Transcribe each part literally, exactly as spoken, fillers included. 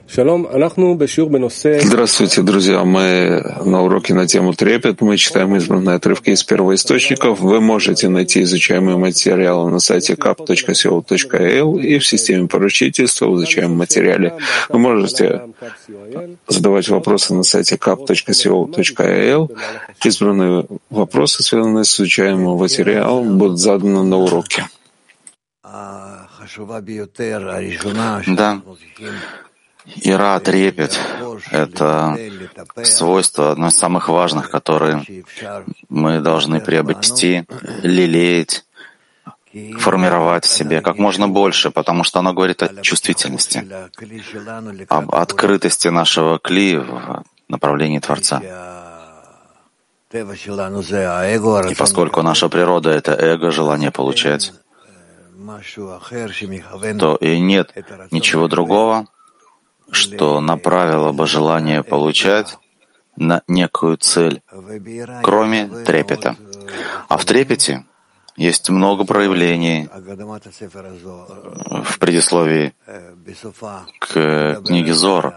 Здравствуйте, друзья. Мы на уроке на тему трепет. Мы читаем избранные отрывки из первоисточников. Вы можете найти изучаемые материалы на сайте кап точка си о точка эл и в системе поручительства в изучаемом материале. Вы можете задавать вопросы на сайте кап точка си о точка эл. Избранные вопросы, связанные с изучаемым материалом, будут заданы на уроке. Да. Ира, трепет — это свойство, одно из самых важных, которые мы должны приобрести, лелеять, формировать в себе как можно больше, потому что оно говорит о чувствительности, об открытости нашего кли в направлении Творца. И поскольку наша природа — это эго, желание получать, то и нет ничего другого, что направило бы желание получать на некую цель, кроме трепета. А в трепете есть много проявлений. В предисловии к книге Зор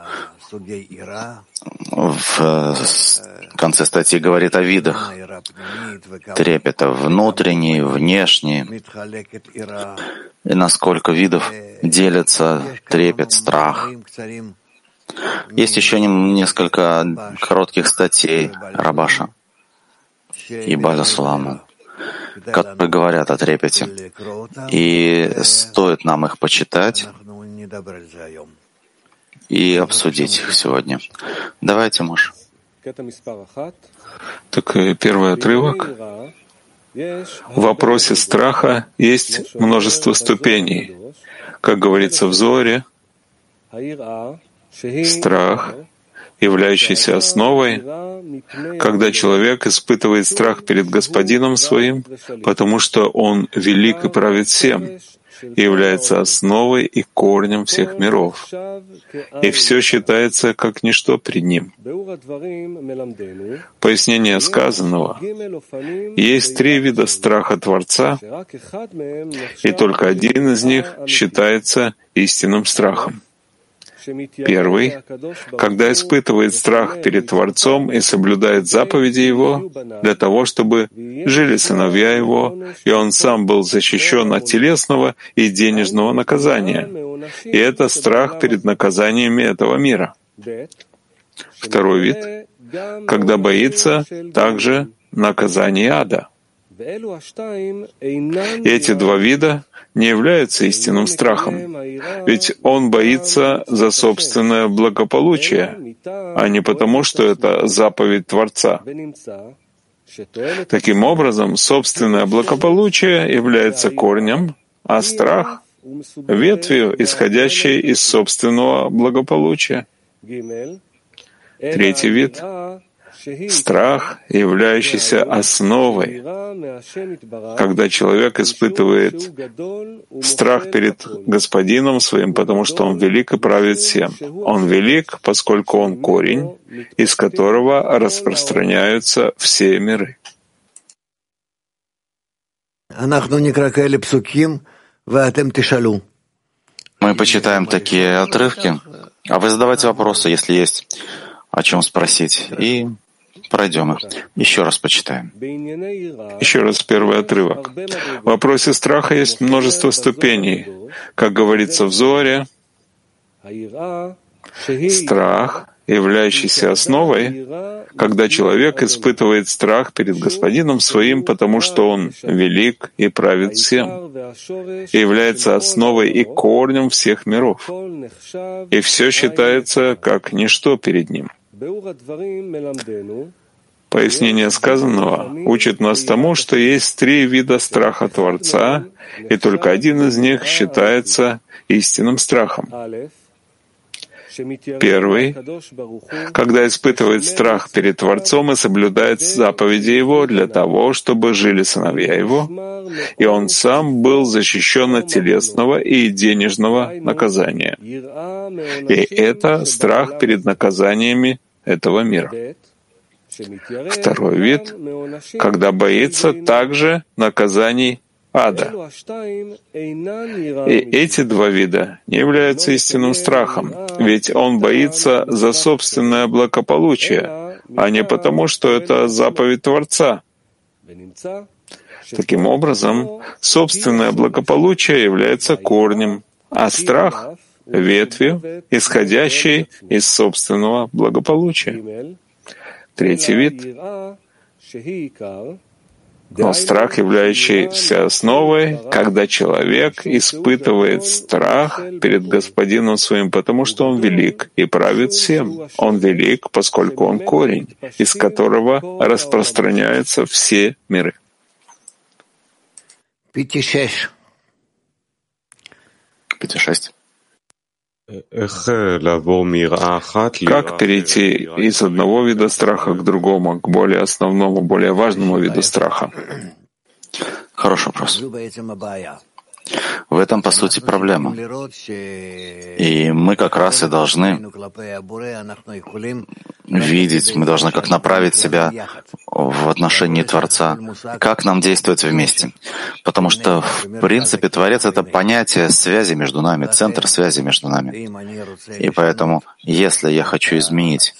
в конце статьи говорит о видах трепета: внутренний, внешний, и насколько видов делятся трепет, страх. Есть еще несколько коротких статей Рабаша и База Суламу, которые говорят о трепете, и стоит нам их почитать и обсудить их сегодня. Давайте, Мош. Так, первый отрывок. В вопросе страха есть множество ступеней. Как говорится в Зоре, страх, являющийся основой, когда человек испытывает страх перед Господином своим, потому что Он велик и правит всем, и является основой и корнем всех миров, и все считается как ничто пред Ним. Пояснение сказанного: есть три вида страха Творца, и только один из них считается истинным страхом. Первый, когда испытывает страх перед Творцом и соблюдает заповеди Его для того, чтобы жили сыновья Его, и он сам был защищен от телесного и денежного наказания. И это страх перед наказаниями этого мира. Второй вид, когда боится также наказания ада. И эти два вида не являются истинным страхом, ведь он боится за собственное благополучие, а не потому, что это заповедь Творца. Таким образом, собственное благополучие является корнем, а страх — ветвью, исходящей из собственного благополучия. Третий вид — страх, являющийся основой, когда человек испытывает страх перед Господином своим, потому что Он велик и правит всем. Он велик, поскольку Он корень, из которого распространяются все миры. Мы почитаем такие отрывки, а вы задавайте вопросы, если есть о чем спросить, и пройдем их. Еще раз почитаем. Еще раз первый отрывок. В вопросе страха есть множество ступеней. Как говорится в Зоре, страх, являющийся основой, когда человек испытывает страх перед Господином своим, потому что Он велик и правит всем, и является основой и корнем всех миров, и все считается как ничто перед Ним. Пояснение сказанного учит нас тому, что есть три вида страха Творца, и только один из них считается истинным страхом. Первый, когда испытывает страх перед Творцом и соблюдает заповеди Его для того, чтобы жили сыновья Его, и он сам был защищен от телесного и денежного наказания. И это страх перед наказаниями этого мира. Второй вид, когда боится также наказаний ада. И эти два вида не являются истинным страхом, ведь он боится за собственное благополучие, а не потому, что это заповедь Творца. Таким образом, собственное благополучие является корнем, а страх — ветвью, исходящей из собственного благополучия. Третий вид — но страх, являющийся основой, когда человек испытывает страх перед Господином своим, потому что Он велик и правит всем. Он велик, поскольку Он корень, из которого распространяются все миры. Пяти-шесть. Пяти-шесть. Как перейти из одного вида страха к другому, к более основному, более важному виду страха? Хороший вопрос. В этом, по сути, проблема. И мы как раз и должны видеть, мы должны как направить себя в отношении Творца, как нам действовать вместе. Потому что, в принципе, Творец — это понятие связи между нами, центр связи между нами. И поэтому, если я хочу изменить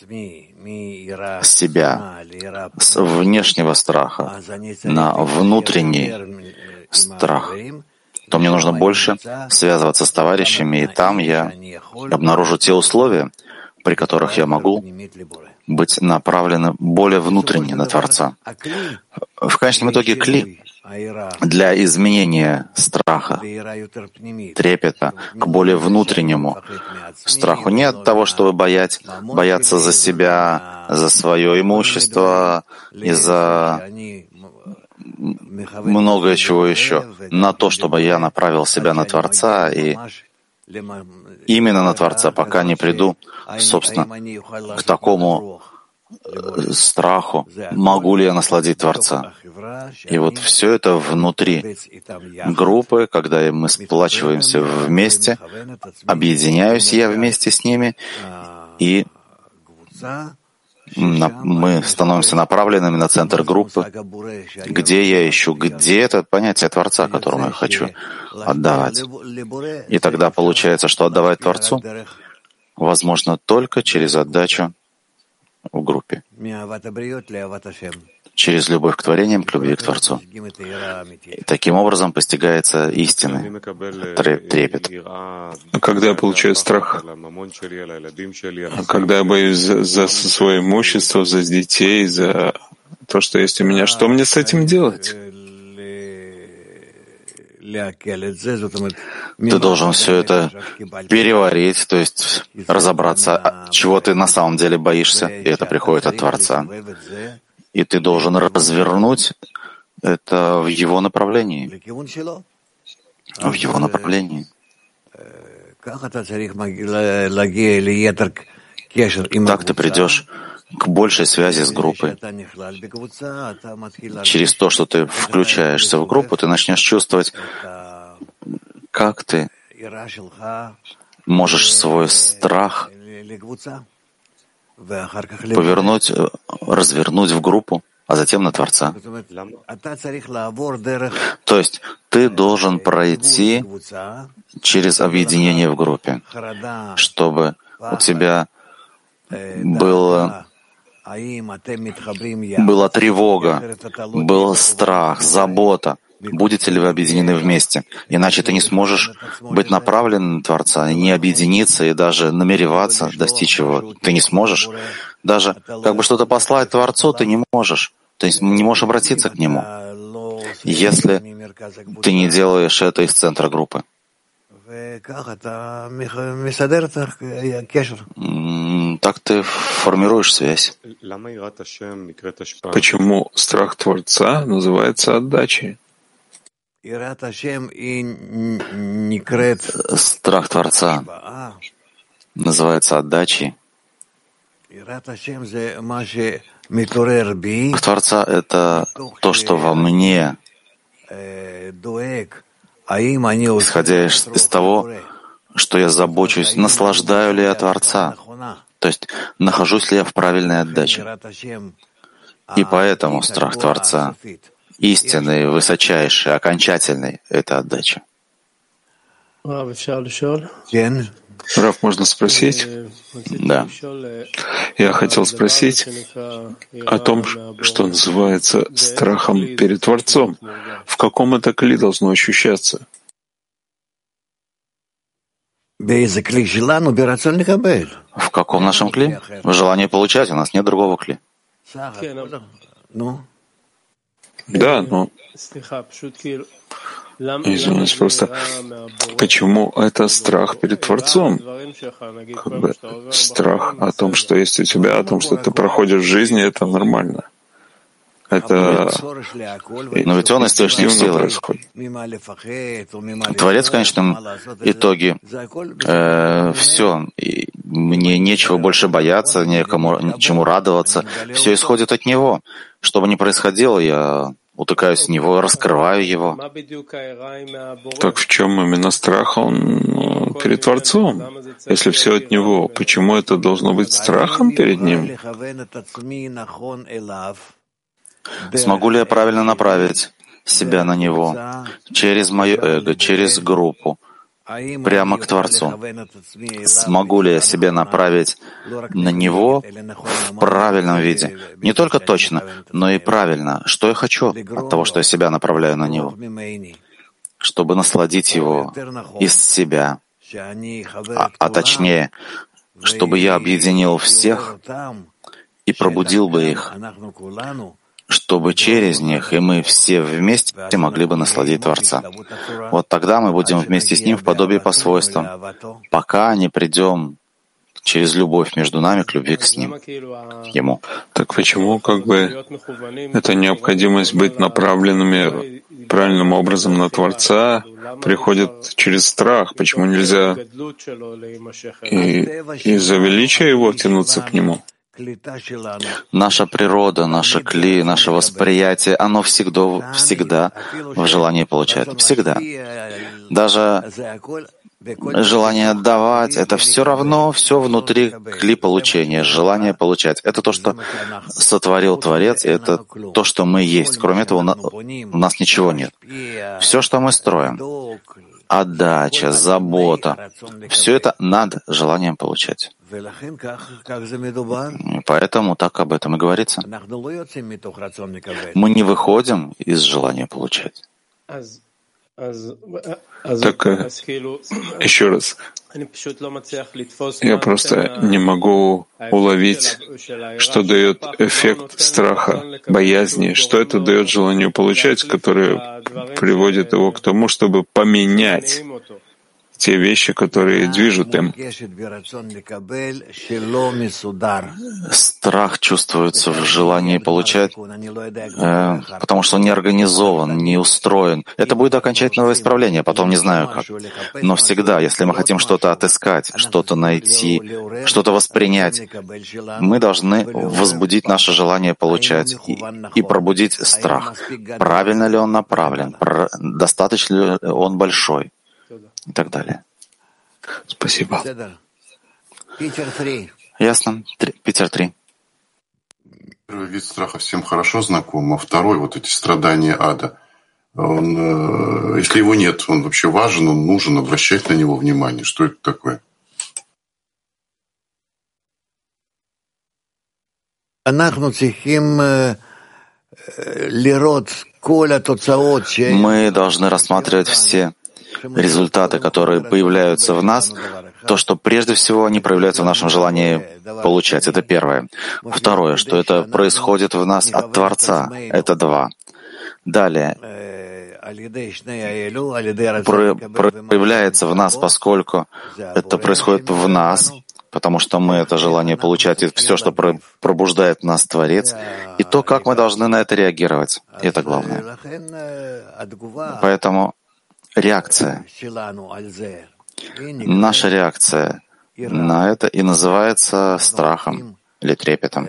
себя с внешнего страха на внутренний страх, то мне нужно больше связываться с товарищами, и там я обнаружу те условия, при которых я могу быть направлены более внутренне на Творца. В конечном итоге кли для изменения страха, трепета к более внутреннему страху. Не от того, чтобы боять, бояться за себя, за свое имущество и за многое чего еще, на то, чтобы я направил себя на Творца и именно на Творца, пока не приду, собственно, к такому страху, могу ли я насладить Творца. И вот все это внутри группы, когда мы сплачиваемся вместе, объединяюсь я вместе с ними, и мы становимся направленными на центр группы, где я ищу, где это понятие Творца, которому я хочу отдавать. И тогда получается, что отдавать Творцу возможно только через отдачу в группе, через любовь к творениям, к любви к Творцу. И таким образом постигается истинный трепет. Когда я получаю страх, когда я боюсь за, за свое имущество, за детей, за то, что есть у меня, что мне с этим делать? Ты должен все это переварить, то есть разобраться, чего ты на самом деле боишься, и это приходит от Творца. И ты должен развернуть это в его направлении. В его направлении. Так ты придешь к большей связи с группой. Через то, что ты включаешься в группу, ты начнешь чувствовать, как ты можешь свой страх повернуть, развернуть в группу, а затем на Творца. То есть ты должен пройти через объединение в группе, чтобы у тебя было, была тревога, был страх, забота. Будете ли вы объединены вместе? Иначе ты не сможешь быть направлен на Творца, не объединиться и даже намереваться достичь его. Ты не сможешь. Даже как бы что-то послать Творцу ты не можешь. То есть не можешь обратиться к Нему, если ты не делаешь это из центра группы. Так ты формируешь связь. Почему страх Творца называется отдачей? Страх Творца называется отдачей. Страх Творца — это то, что во мне, исходя из, из того, что я забочусь, наслаждаю ли я Творца, то есть нахожусь ли я в правильной отдаче. И поэтому страх Творца истинной, высочайшей, окончательной — это отдача. Рав, можно спросить? Да. Я хотел спросить о том, что называется страхом перед Творцом. В каком это кли должно ощущаться? В каком нашем кли? В желании получать, у нас нет другого кли. Да, но... Извиняюсь, просто почему это страх перед Творцом? Как бы страх о том, что есть у тебя, о том, что ты проходишь в жизни, это нормально. Это... Но ведь он источник силы. Творец в конечном итоге э, все. И мне нечего больше бояться, некому чему радоваться. Все исходит от него. Что бы ни происходило, я утыкаюсь в него, раскрываю его. Так в чем именно страх он перед Творцом? Если все от него, почему это должно быть страхом перед ним? Смогу ли я правильно направить себя на него через мое эго, через группу, прямо к Творцу? Смогу ли я себя направить на него в правильном виде? Не только точно, но и правильно. Что я хочу от того, что я себя направляю на него? Чтобы насладить его из себя, а, а точнее, чтобы я объединил всех и пробудил бы их, чтобы через них и мы все вместе могли бы насладить Творца. Вот тогда мы будем вместе с Ним в подобии по свойствам, пока не придем через любовь между нами к любви с Ним, Ему. Так почему как бы эта необходимость быть направленными правильным образом на Творца приходит через страх? Почему нельзя и из-за величия Его тянуться к Нему? Наша природа, наша кли, наше восприятие, оно всегда, всегда в желании получать. Всегда. Даже желание отдавать — это все равно все внутри кли получения, желание получать. Это то, что сотворил Творец, и это то, что мы есть. Кроме этого, у нас ничего нет. Все, что мы строим, отдача, забота, все это над желанием получать. Поэтому так об этом и говорится. Мы не выходим из желания получать. Так, еще раз, я просто не могу уловить, что дает эффект страха, боязни, что это дает желанию получать, которое приводит его к тому, чтобы поменять те вещи, которые движут им. Страх чувствуется в желании получать, э, потому что он не организован, не устроен. Это будет окончательное исправление, потом не знаю как. Но всегда, если мы хотим что-то отыскать, что-то найти, что-то воспринять, мы должны возбудить наше желание получать и, и пробудить страх. Правильно ли он направлен? Про, достаточно ли он большой? И так далее. Спасибо. Ясно. Три. Питер три. Первый вид страха всем хорошо знаком, а второй, вот эти страдания ада, он, если его нет, он вообще важен, он нужен, обращать на него внимание. Что это такое? Мы должны рассматривать все результаты, которые появляются в нас, то, что прежде всего они проявляются в нашем желании получать. Это первое. Второе, что это происходит в нас от Творца. Это два. Далее. Про, проявляется в нас, поскольку это происходит в нас, потому что мы это желание получать, и все, что про, пробуждает в нас Творец, и то, как мы должны на это реагировать. И это главное. Поэтому реакция, наша реакция на это и называется страхом или трепетом.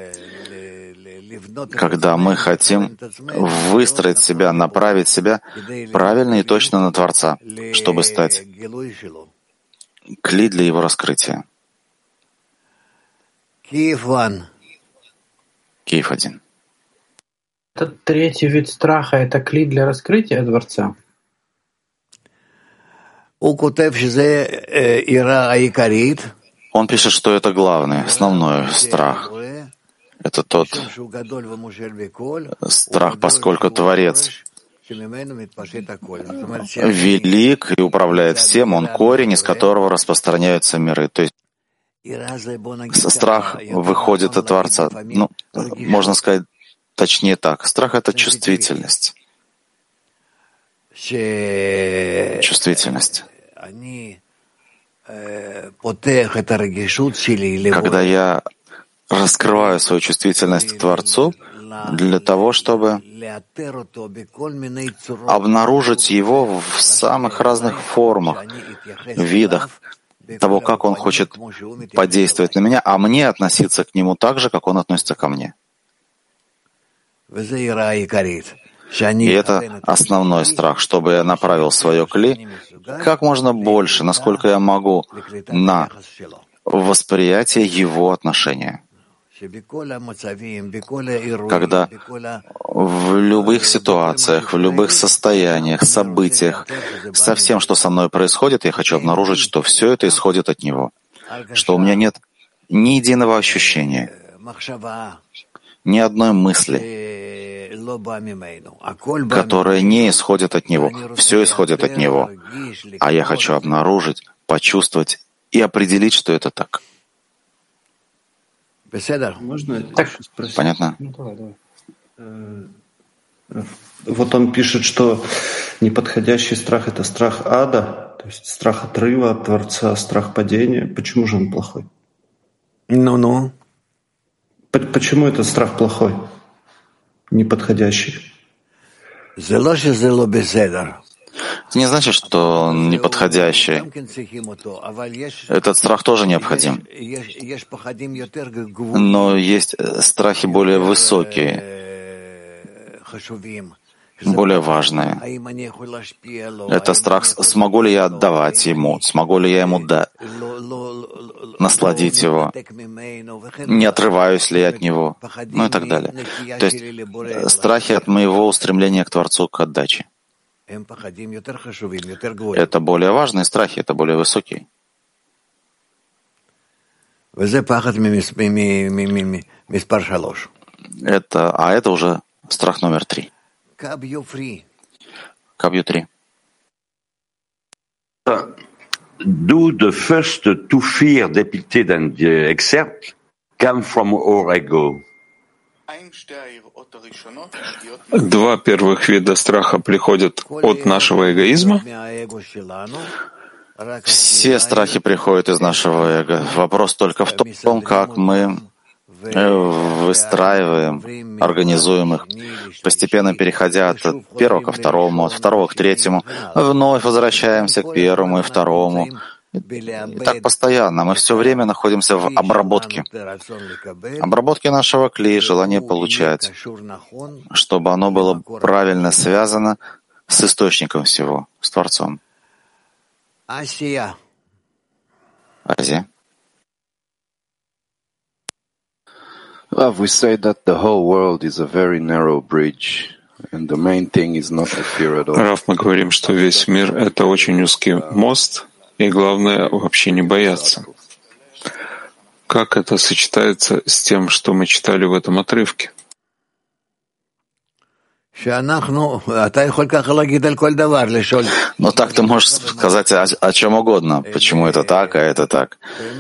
Когда мы хотим выстроить себя, направить себя правильно и точно на Творца, чтобы стать кли для его раскрытия. Киев один. Этот третий вид страха — это клей для раскрытия Творца? Он пишет, что это главный, основной страх. Это тот страх, поскольку Творец велик и управляет всем, он корень, из которого распространяются миры. То есть страх выходит от Творца. Ну, можно сказать точнее так. Страх — это чувствительность. Чувствительность. Когда я раскрываю свою чувствительность к Творцу для того, чтобы обнаружить его в самых разных формах, видах того, как он хочет подействовать на меня, а мне относиться к нему так же, как он относится ко мне. И это основной страх, чтобы я направил свое кли как можно больше, насколько я могу, на восприятие его отношения. Когда в любых ситуациях, в любых состояниях, событиях, со всем, что со мной происходит, я хочу обнаружить, что все это исходит от него, что у меня нет ни единого ощущения, ни одной мысли, которая не исходит от него. Все исходит от него. А я хочу обнаружить, почувствовать и определить, что это так. Можно это так, спросить? Понятно? Ну, давай, давай. Вот он пишет, что неподходящий страх — это страх ада, то есть страх отрыва от Творца, страх падения. Почему же он плохой? Ну-ну. Почему этот страх плохой, неподходящий? Это не значит, что он неподходящий. Этот страх тоже необходим. Но есть страхи более высокие, более важные. Это страх, смогу ли я отдавать ему, смогу ли я ему дать, насладить его, не отрываюсь ли я от него, ну и так далее. То есть страхи от моего устремления к Творцу, к отдаче. Это более важные страхи, это более высокие. Это, а это уже страх номер три. Кабью три. Do the first two fear depicted and the excerpt come from our ego. Два первых вида страха приходят от нашего эгоизма. Все страхи приходят из нашего эго. Вопрос только в том, как мы выстраиваем, организуем их, постепенно переходя от первого ко второму, от второго к третьему, вновь возвращаемся к первому и второму. И так постоянно. Мы все время находимся в обработке. Обработке нашего клея, желание получать, чтобы оно было правильно связано с источником всего, с Творцом. Азия. Азия. We say that the whole world is a very narrow bridge, and the main thing is not the fear at all. Рав, мы говорим, что весь мир — это очень узкий мост, и главное — вообще не бояться. Как это сочетается с тем, что мы читали в этом отрывке? Но так ты можешь сказать о, о чем угодно, почему это так, а это так.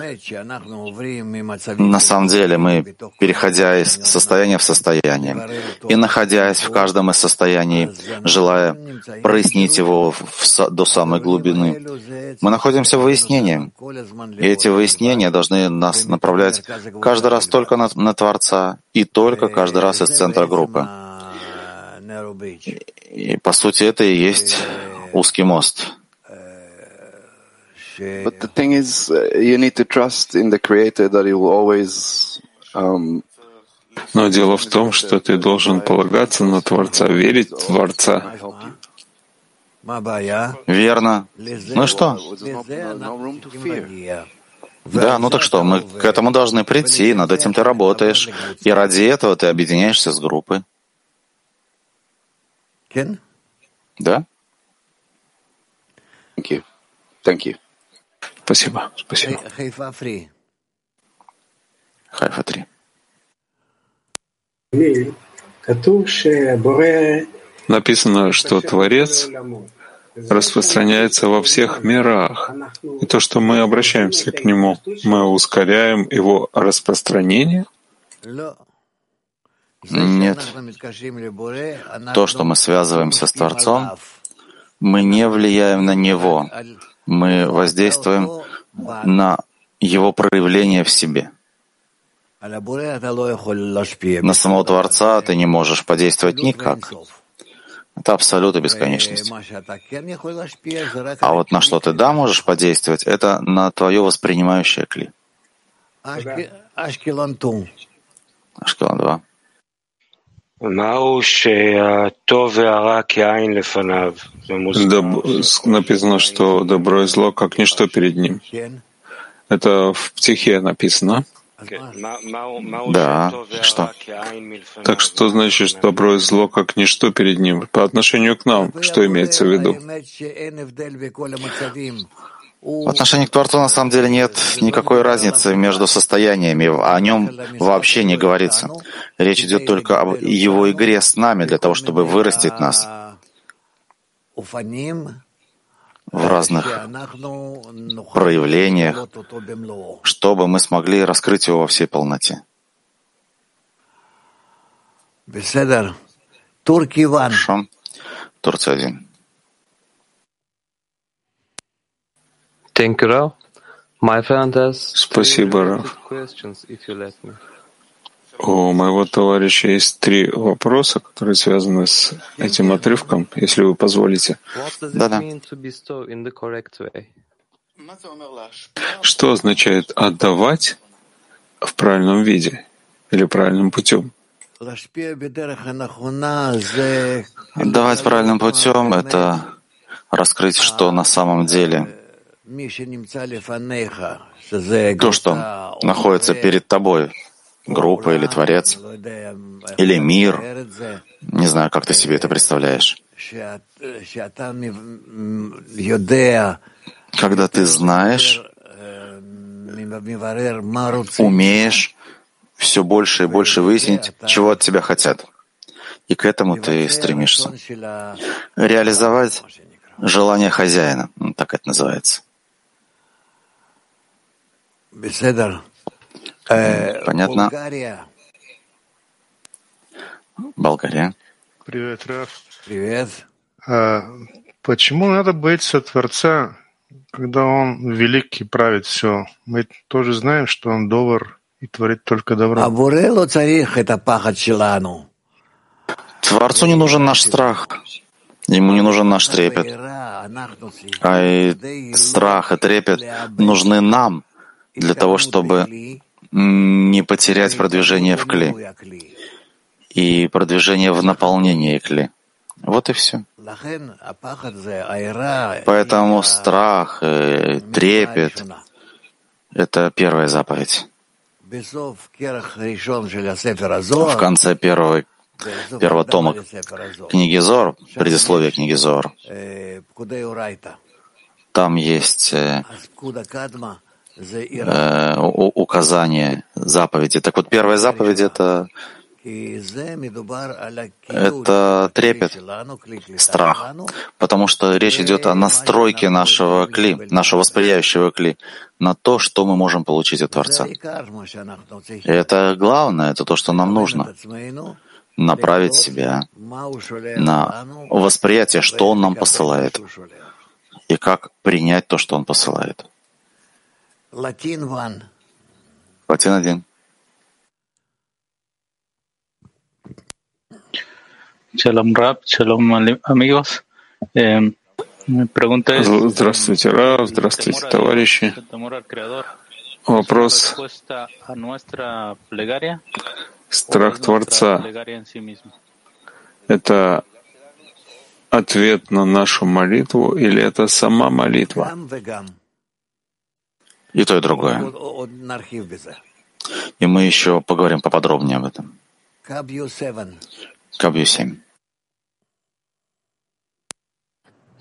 На самом деле мы, переходя из состояния в состояние и находясь в каждом из состояний, желая прояснить его в, до самой глубины, мы находимся в выяснении. И эти выяснения должны нас направлять каждый раз только на, на Творца и только каждый раз из центра группы. И, по сути, это и есть узкий мост. But the thing is, you need to trust in the Creator that He will always. Um... Но дело в том, что ты должен полагаться на Творца, верить в Творца. Верно. Ну и что? Да, ну так что, мы к этому должны прийти, над этим ты работаешь, и ради этого ты объединяешься с группой. Да? Thank you. Thank you. Спасибо. Спасибо. Хайфа три. Написано, что Творец распространяется во всех мирах. И то, что мы обращаемся к Нему, мы ускоряем Его распространение? Нет. То, что мы связываемся с Творцом, мы не влияем на Него. Мы воздействуем на Его проявление в себе. На самого Творца ты не можешь подействовать никак. Это абсолют и бесконечность. А вот на что ты да можешь подействовать, это на твое воспринимающее кли. Ашкелон два. Доб... Написано, что добро и зло как ничто перед ним. Это в Птихе написано. Да, что? Так что значит, что добро и зло как ничто перед ним? По отношению к нам, что имеется в виду? В отношении к Творцу на самом деле нет никакой разницы между состояниями, о нем вообще не говорится. Речь идет только об его игре с нами для того, чтобы вырастить нас в разных проявлениях, чтобы мы смогли раскрыть его во всей полноте. Хорошо. Турция один. Спасибо, Рав. У моего товарища есть три вопроса, которые связаны с этим отрывком, если вы позволите. Да-да. Что означает «отдавать» в правильном виде или правильным путем? Отдавать правильным путем — это раскрыть, что на самом деле то, что находится перед тобой, группа или Творец, или мир, не знаю, как ты себе это представляешь. Когда ты знаешь, умеешь все больше и больше выяснить, чего от тебя хотят. И к этому ты стремишься. Реализовать желание хозяина, так это называется. Понятно? Болгария. Привет, Раф. Привет. А, почему надо бояться Творца, когда Он великий, правит все? Мы тоже знаем, что Он добр и творит только добро. Творцу не нужен наш страх. Ему не нужен наш трепет. А и страх и трепет нужны нам для того, чтобы не потерять продвижение в кли и продвижение в наполнении кли. Вот и все. Поэтому страх и трепет — это первая заповедь. В конце первого, первого тома книги Зор, предисловие книги Зор, там есть э, э, указание заповеди. Так вот, первая заповедь — это это трепет, страх, потому что речь идет о настройке нашего кли, нашего восприяющего кли на то, что мы можем получить от Творца. И это главное, это то, что нам нужно. Направить себя на восприятие, что Он нам посылает, и как принять то, что Он посылает. Латин один. Shalom Rab, shalom amigos. Здравствуйте, Рав, здравствуйте, товарищи. Вопрос. Страх Творца — это ответ на нашу молитву или это сама молитва? И то, и другое. И мы еще поговорим поподробнее об этом. Кабью семь.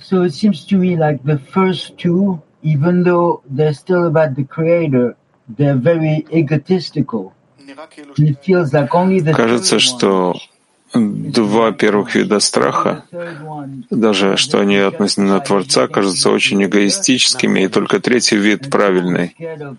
So it seems to me like the first two, even though they're still about the Creator, they're very egotistical. And it feels like only the Кажется, что два первых вида страха, даже что они относятся на Творца, кажутся очень эгоистическими, и только третий вид правильный.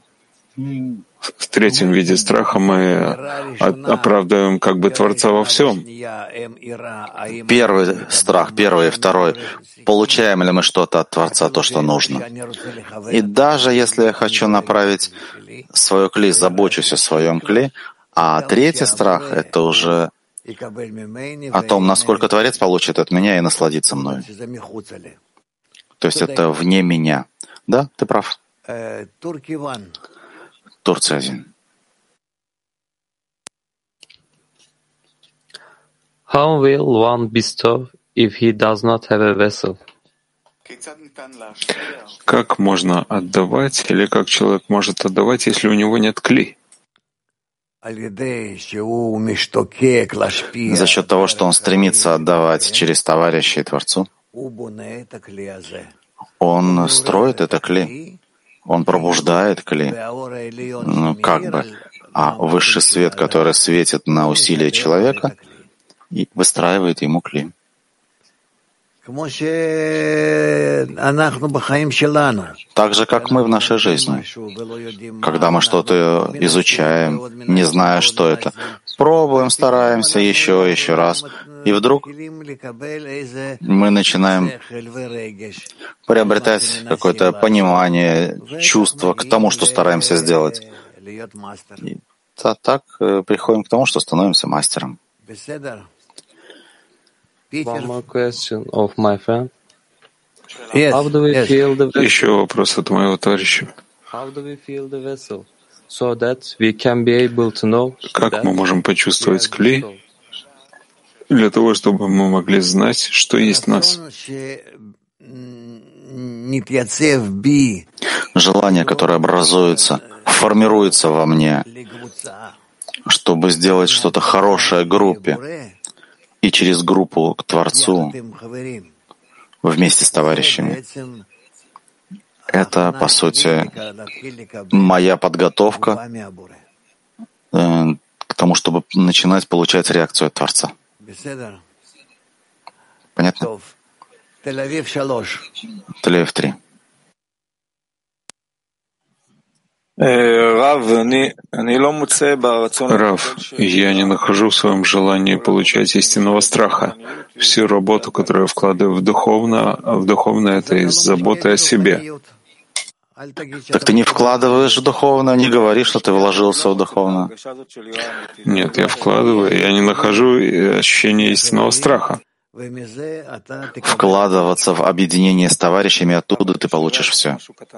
В третьем виде страха мы оправдываем как бы Творца во всем. Первый страх, первый и второй. Получаем ли мы что-то от Творца, то, что нужно? И даже если я хочу направить свое кли, забочусь о своем кли, а третий страх — это уже о том, насколько Творец получит от меня и насладится мною. То есть это вне меня. Да, ты прав. Турция один. How will one bestow if he does not have a vessel? Как можно отдавать, или как человек может отдавать, если у него нет кли? За счет того, что он стремится отдавать через товарища и Творцу, он строит это кли. Он пробуждает кли, ну, как бы, а высший свет, который светит на усилия человека, и выстраивает ему кли. Так же, как мы в нашей жизни. Когда мы что-то изучаем, не зная, что это, пробуем, стараемся еще, еще раз, и вдруг мы начинаем приобретать какое-то понимание, чувство к тому, что стараемся сделать. И так приходим к тому, что становимся мастером. One more question of my friend. Yes, How do we yes. feel the vessel? Еще вопрос от моего товарища. How do we feel the vessel? So that we can be able to know как мы можем почувствовать кли для того, чтобы мы могли знать, что есть нас? Желание, которое образуется, формируется во мне, чтобы сделать что-то хорошее группе, и через группу к Творцу вместе с товарищами. Это, по сути, моя подготовка э, к тому, чтобы начинать получать реакцию от Творца. Понятно? Тель-Авив три. Рав, я не нахожу в своем желании получать истинного страха. Всю работу, которую я вкладываю в духовное, в духовное, это из заботы о себе. Так ты не вкладываешь в духовное, не говоришь, что ты вложился в духовное. Нет, я вкладываю, я не нахожу ощущения истинного страха. Вкладываться в объединение с товарищами, оттуда ты получишь все.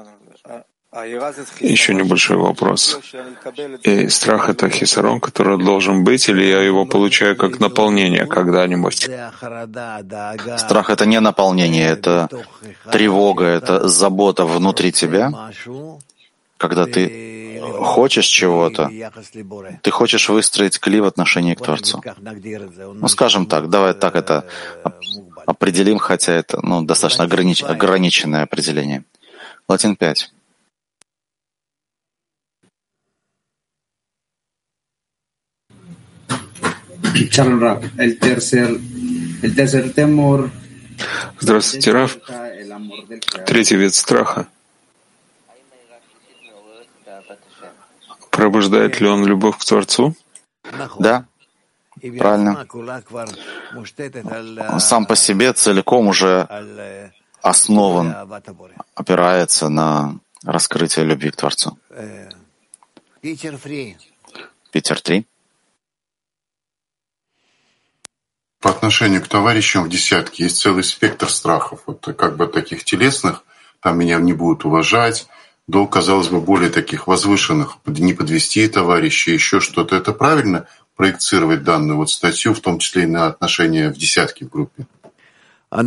Еще небольшой вопрос. И страх — это хисарон, который должен быть, или я его получаю как наполнение когда-нибудь? Страх — это не наполнение, это тревога, это забота внутри тебя. Когда ты хочешь чего-то, ты хочешь выстроить кли в отношении к Творцу. Ну, скажем так, давай так это определим, хотя это ну, достаточно огранич... ограниченное определение. Латин пять. Здравствуйте, Рав. Третий вид страха. Пробуждает ли он любовь к Творцу? Да, правильно. Он сам по себе целиком уже основан, опирается на раскрытие любви к Творцу. Питер три. По отношению к товарищам в десятке есть целый спектр страхов. Вот как бы таких телесных, там меня не будут уважать, до, казалось бы, более таких возвышенных, не подвести товарища, еще что-то. Это правильно проецировать данную вот статью, в том числе и на отношения в десятке в группе? Мы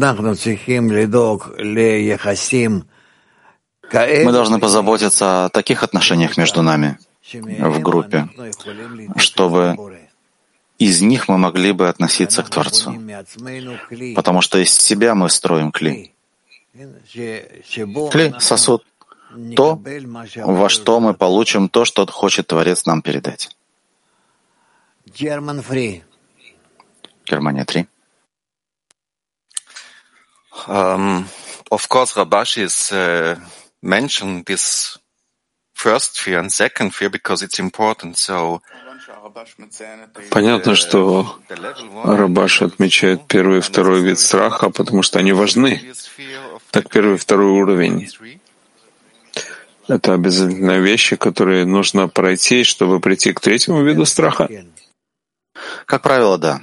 должны позаботиться о таких отношениях между нами в группе, чтобы из них мы могли бы относиться к Творцу. Потому что из себя мы строим кли. Кли — сосуд, то, во что мы получим то, что хочет Творец нам передать. Германия три. Um, of course, Rabashi is uh, mentioned this first fear and second fear because it's important. So понятно, что Рабаш отмечает первый и второй вид страха, потому что они важны. Так первый и второй уровень — это обязательно вещи, которые нужно пройти, чтобы прийти к третьему виду страха. Как правило, да.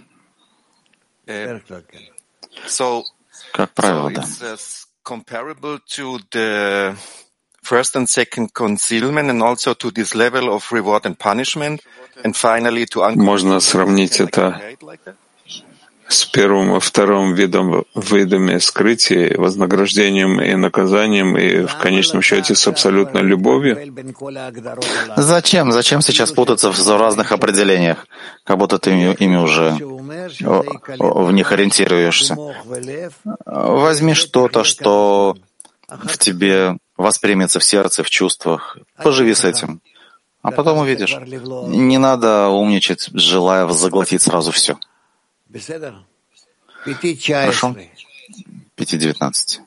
So, как правило, so да. It's comparable to the first and second concealment and also to this level of reward and punishment and finally to можно сравнить это с первым и вторым видом, видами скрытия, вознаграждением и наказанием, и в конечном счете с абсолютной любовью. Зачем? Зачем сейчас путаться в разных определениях, как будто ты ими уже в них ориентируешься? Возьми что-то, что в тебе воспримется в сердце, в чувствах. Поживи с этим, а потом увидишь. Не надо умничать, желая заглотить сразу все. Хорошо? пять девятнадцать.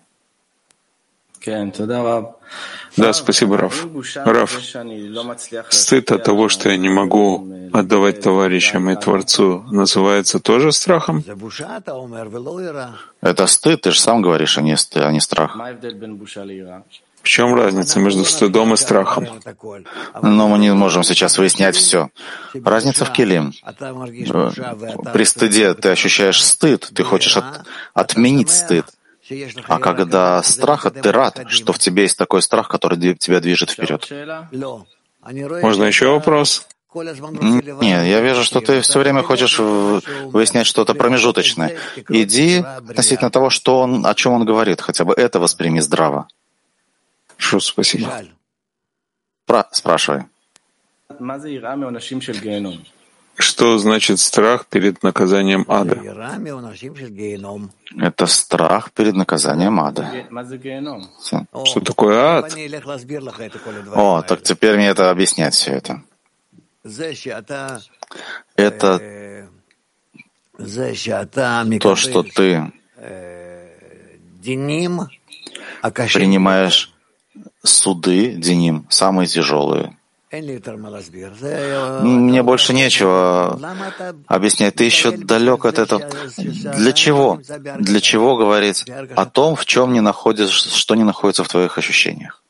Да, спасибо, Раф. Раф, стыд от того, что я не могу отдавать товарищам и Творцу, называется тоже страхом? Это стыд, ты же сам говоришь, а не, а не страх. В чем разница между стыдом и страхом? Но мы не можем сейчас выяснять все. Разница в келим. При стыде ты ощущаешь стыд, ты хочешь от, отменить стыд. А когда страх, ты рад, что в тебе есть такой страх, который тебя движет вперед. Можно еще вопрос? Нет, я вижу, что ты все время хочешь выяснять что-то промежуточное. Иди относительно того, что он, о чем он говорит, хотя бы это восприми здраво. Шо, спасибо. Про, спрашивай. Что значит страх перед наказанием ада? Это страх перед наказанием ада. Что такое ад? О, так теперь мне это объяснять все это. Это то, что ты принимаешь суды, диним, самые тяжелые. Мне больше нечего объяснять. Ты еще далек от этого. Для чего? Для чего говорить о том, в чем не находишь, что не находится в твоих ощущениях?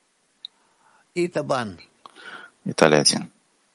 Италия один.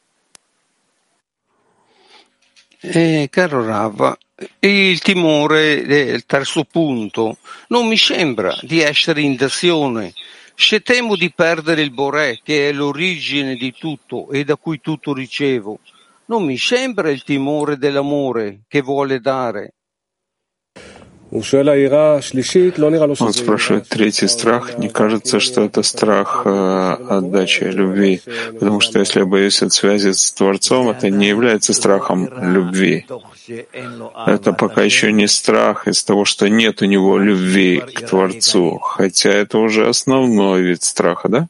Eh, caro Rav, il timore del terzo punto non mi sembra di essere indazione. Se temo di perdere il Boré, che è l'origine di tutto e da cui tutto ricevo, non mi sembra il timore dell'amore che vuole dare. Он спрашивает, третий страх, не кажется, что это страх э, отдачи любви, потому что если я боюсь от связи с Творцом, это не является страхом любви. Это пока еще не страх из того, что нет у него любви к Творцу, хотя это уже основной вид страха, да?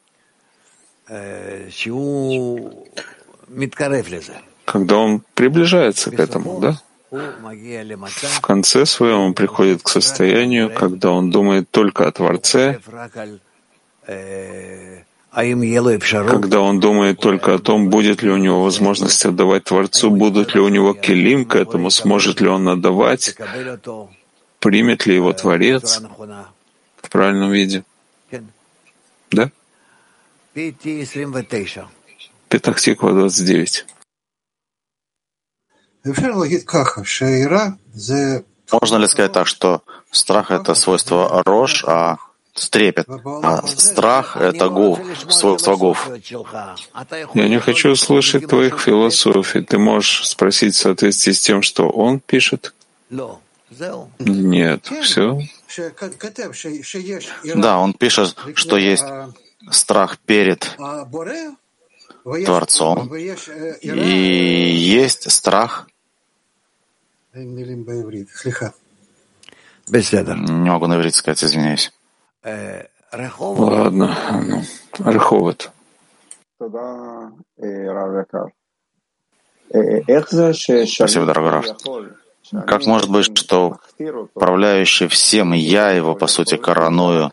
Когда он приближается к этому, да? В конце своем он приходит к состоянию, когда он думает только о Творце, когда он думает только о том, будет ли у него возможность отдавать Творцу, будут ли у него келим к этому, сможет ли он отдавать, примет ли его Творец в правильном виде. Да? Петах Тиква двадцать девять. Можно ли сказать так, что страх — это свойство рош, а трепет, а страх — это гуф, свойство гуф? Я не хочу слышать твоих философий. Ты можешь спросить в соответствии с тем, что он пишет? Нет, все. Да, он пишет, что есть страх перед Творцом, и есть страх. Не могу на иврите сказать, извиняюсь. Ладно, ну, Реховод. Спасибо, дорогой Рав. Как может быть, что управляющий всем, и я его, по сути, короную,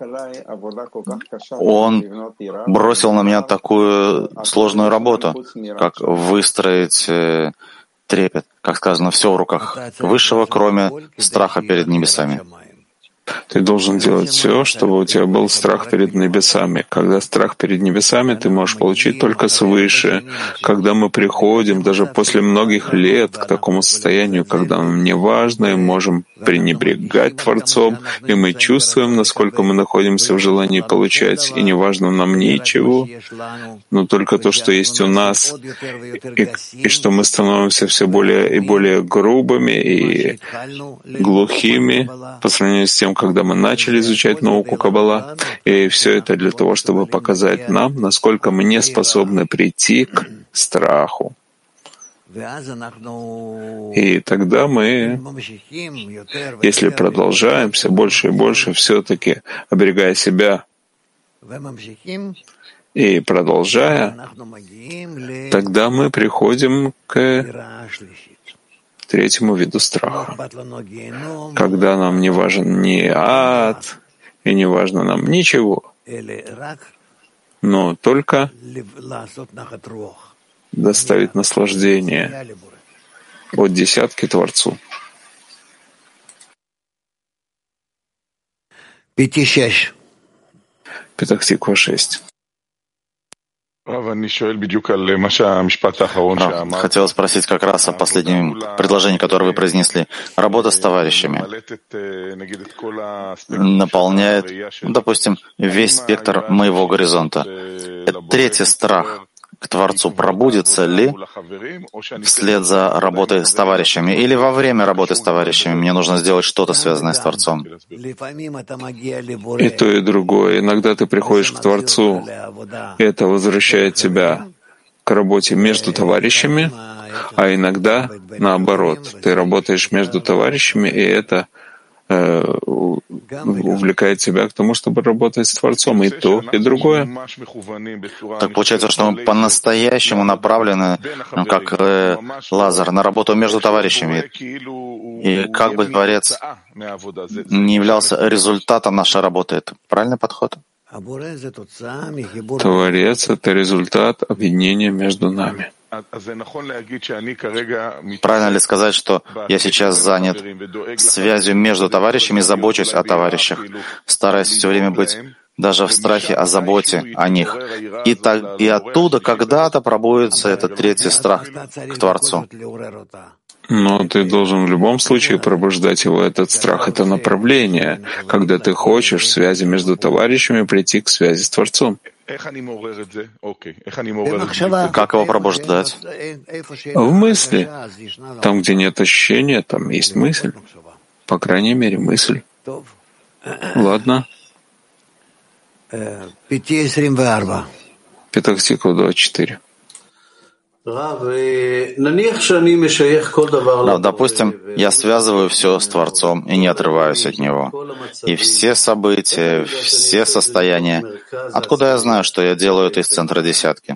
он бросил на меня такую сложную работу, как выстроить э, трепет, как сказано, все в руках Высшего, кроме страха перед небесами. Ты должен делать все, чтобы у тебя был страх перед небесами. Когда страх перед небесами, ты можешь получить только свыше. Когда мы приходим, даже после многих лет, к такому состоянию, когда нам не важно, и можем пренебрегать Творцом, и мы чувствуем, насколько мы находимся в желании получать, и не важно нам ничего, но только то, что есть у нас, и, и что мы становимся все более и более грубыми и глухими по сравнению с тем, когда мы начали изучать науку Каббала, и все это для того, чтобы показать нам, насколько мы не способны прийти к страху. И тогда мы, если продолжаем все больше и больше, все-таки оберегая себя и продолжая, тогда мы приходим к третьему виду страха, когда нам не важен ни ад, и не важно нам ничего, но только доставить наслаждение от десятки Творцу. Петах-Тиква шесть. Хотел спросить как раз о последнем предложении, которое вы произнесли. Работа с товарищами наполняет, допустим, весь спектр моего горизонта. Третий страх к Творцу пробудится ли вслед за работой с товарищами или во время работы с товарищами мне нужно сделать что-то, связанное с Творцом? И то, и другое. Иногда ты приходишь к Творцу, и это возвращает тебя к работе между товарищами, а иногда наоборот. Ты работаешь между товарищами, и это э, увлекает тебя к тому, чтобы работать с Творцом. И то, и другое. Так получается, что мы по-настоящему направлены, ну, как э, Лазар, на работу между товарищами. И как бы Творец не являлся результатом нашей работы. Это правильный подход? Творец — это результат объединения между нами. Правильно ли сказать, что я сейчас занят связью между товарищами, забочусь о товарищах, стараясь все время быть даже в страхе о заботе о них. И, так, и оттуда когда-то пробудется этот третий страх к Творцу. Но ты должен в любом случае пробуждать его, этот страх, это направление, когда ты хочешь в связи между товарищами прийти к связи с Творцом. Как его пробуждать? В мысли. Там, где нет ощущения, там есть мысль. По крайней мере, мысль. Ладно. Петах-Тиква двадцать четыре. Допустим, я связываю все с Творцом и не отрываюсь от Него. И все события, все состояния. Откуда я знаю, что я делаю это из центра десятки?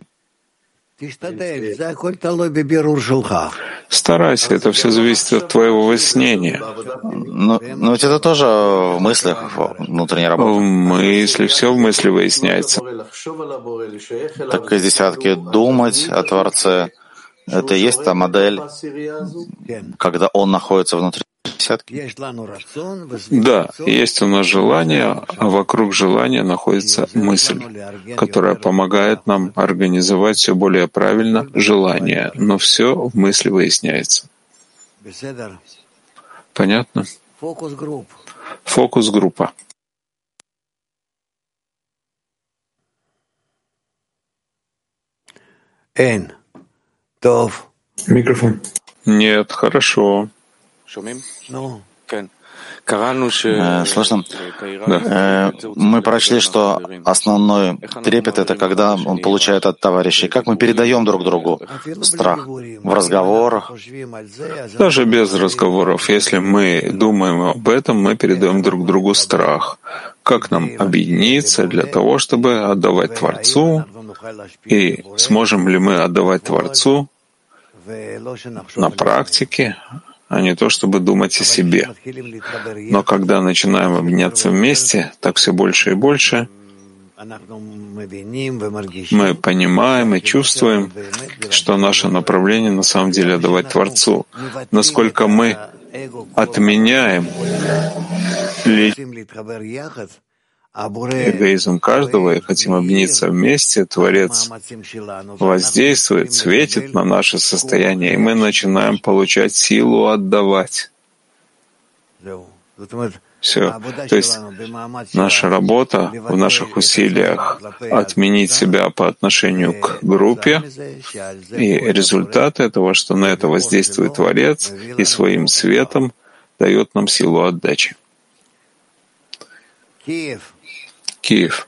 Старайся, это все зависит от твоего выяснения. Ну, ну ведь это тоже в мыслях внутренней работы. В мысли, все в мысли выясняется. Так из десятки думать о Творце, это и есть та модель, когда он находится внутри десятки? Да, есть у нас желание, а вокруг желания находится мысль, которая помогает нам организовать все более правильно желание, но все в мысли выясняется. Понятно? Фокус-группа. Эн. Тов. Микрофон. Нет, хорошо. Слышно? Да. Мы прочли, что основной трепет — это когда он получает от товарищей. Как мы передаем друг другу страх? В разговорах? Даже без разговоров. Если мы думаем об этом, мы передаем друг другу страх. Как нам объединиться для того, чтобы отдавать Творцу? И сможем ли мы отдавать Творцу на практике, а не то, чтобы думать о себе. Но когда начинаем объединяться вместе, так все больше и больше, мы понимаем и чувствуем, что наше направление на самом деле отдавать Творцу. Насколько мы отменяем эгоизм каждого и хотим объединиться вместе, Творец воздействует, светит на наше состояние, и мы начинаем получать силу отдавать. Все. То есть наша работа в наших усилиях отменить себя по отношению к группе, и результат этого, что на это воздействует Творец и своим светом дает нам силу отдачи. Киев.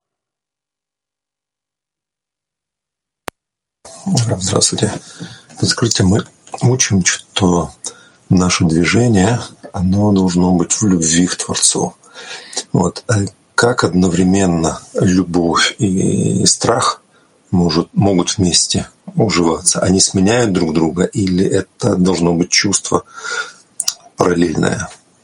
Здравствуйте. Скажите, мы учим, что наше движение, оно должно быть в любви к Творцу. Вот. А как одновременно любовь и страх может, могут вместе уживаться? Они сменяют друг друга или это должно быть чувство параллельное?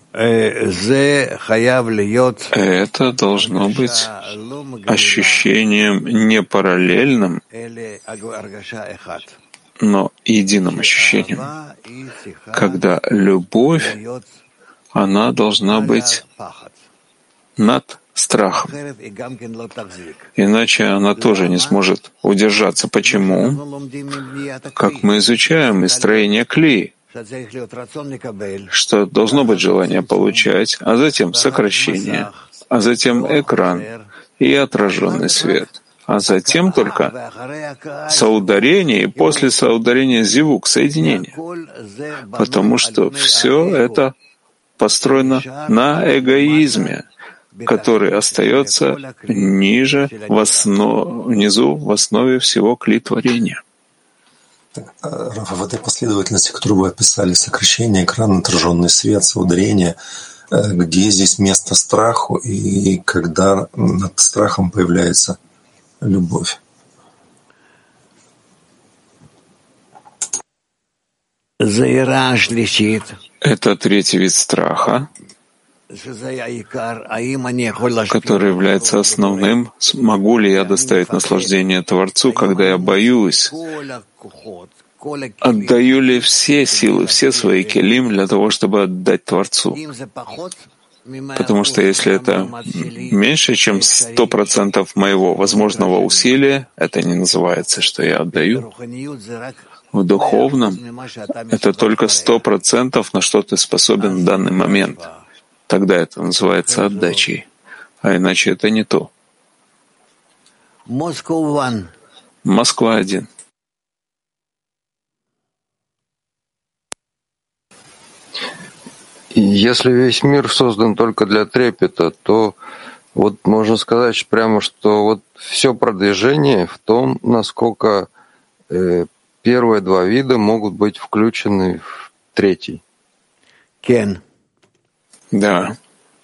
Это должно быть ощущением не параллельным, но единым ощущением, когда любовь, она должна быть над страхом. Иначе она тоже не сможет удержаться. Почему? Как мы изучаем из строения клея, что должно быть желание получать, а затем сокращение, а затем экран и отраженный свет, а затем только соударение и после соударения зивук, соединение. Потому что все это построено на эгоизме, который остается ниже, в основ... внизу, в основе всего кли творения. В этой последовательности, которую вы описали, сокращение, экран, отраженный свет, соударение, где здесь место страху и когда над страхом появляется любовь? Это третий вид страха, который является основным. Могу ли я доставить наслаждение Творцу, когда я боюсь? Отдаю ли все силы, все свои келим для того, чтобы отдать Творцу? Потому что если это меньше, чем сто процентов моего возможного усилия, это не называется, что я отдаю. В духовном это только сто процентов, на что ты способен в данный момент. Тогда это называется отдачей. А иначе это не то. Москва один. Если весь мир создан только для трепета, то вот можно сказать прямо, что вот все продвижение в том, насколько э, первые два вида могут быть включены в третий. Кен. Да.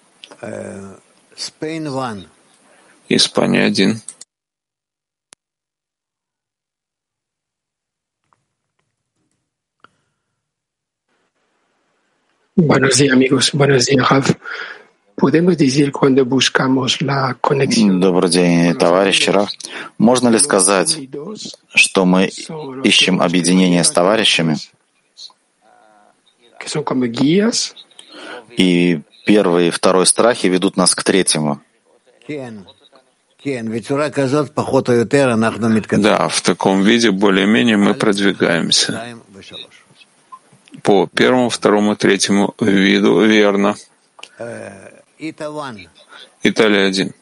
Испания один. Buenos días, amigos. Buenos días, Rav. Podemos decir cuando buscamos la conexión. Добрый день, товарищи Рав. Можно ли сказать, что мы ищем объединение с товарищами? И первый и второй страхи ведут нас к третьему. Да, в таком виде более-менее мы продвигаемся. По первому, второму, третьему виду верно. Италия один.